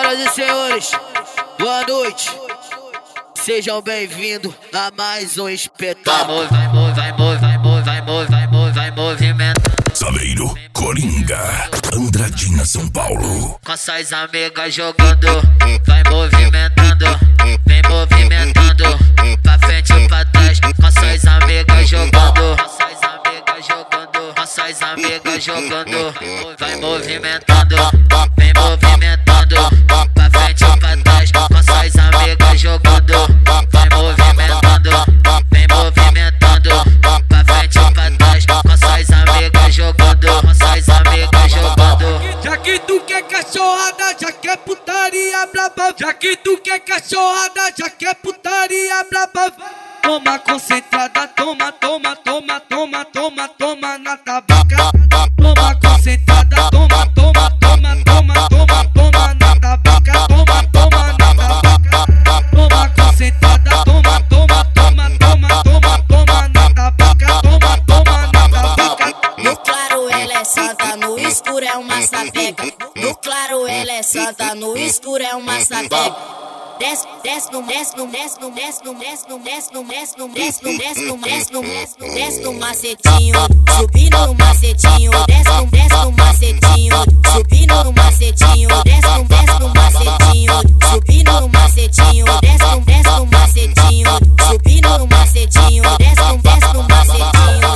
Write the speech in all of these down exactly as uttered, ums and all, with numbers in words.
Senhoras e senhores, boa noite. Sejam bem-vindos a mais um espetáculo. Vai, vai, vai, vai, vai, vai, vai, vai, vai movimento. Saveiro, Coringa, Andradina, São Paulo. Com suas amigas jogando, vai movimentando, vem movimentando, pra frente e pra trás. Com suas amigas jogando, com suas amigas jogando, com suas amigas jogando, vai movimentando, vem movimentando, pra frente e pra trás. Com suas amigas jogando, vai movimentando, vem movimentando, pra frente e pra trás. Com suas amigas jogando, com suas amigas jogando. Já que tu quer cachorrada, já quer putaria braba. Já que tu quer cachorrada, já quer putaria braba. Toma concentrada, toma, toma, toma, toma, toma, toma na tabaca. Toma concentrada, toma, toma, toma, toma, toma, toma na tabaca. Toma, toma na tabaca. Toma concentrada, toma, toma, toma, toma, toma, toma na tabaca. Toma, toma na tabaca. No claro ela é santa, no escuro é uma sapeca. No claro ela é santa, no escuro é uma sapeca. Desce, desce no, desce no, desce no, desce no, desce no, desce no, desce no, desce no, desce no, desce no, desce no, desce no macetinho, subindo no macetinho, desce no, desce no macetinho, subindo no macetinho, desce no, desce no macetinho, subindo no macetinho, desce no, desce no macetinho, subindo no macetinho, desce no, desce no macetinho.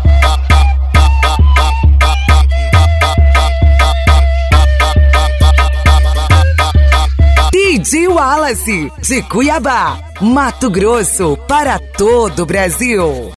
D J Wallace, de Cuiabá, Mato Grosso, para todo o Brasil.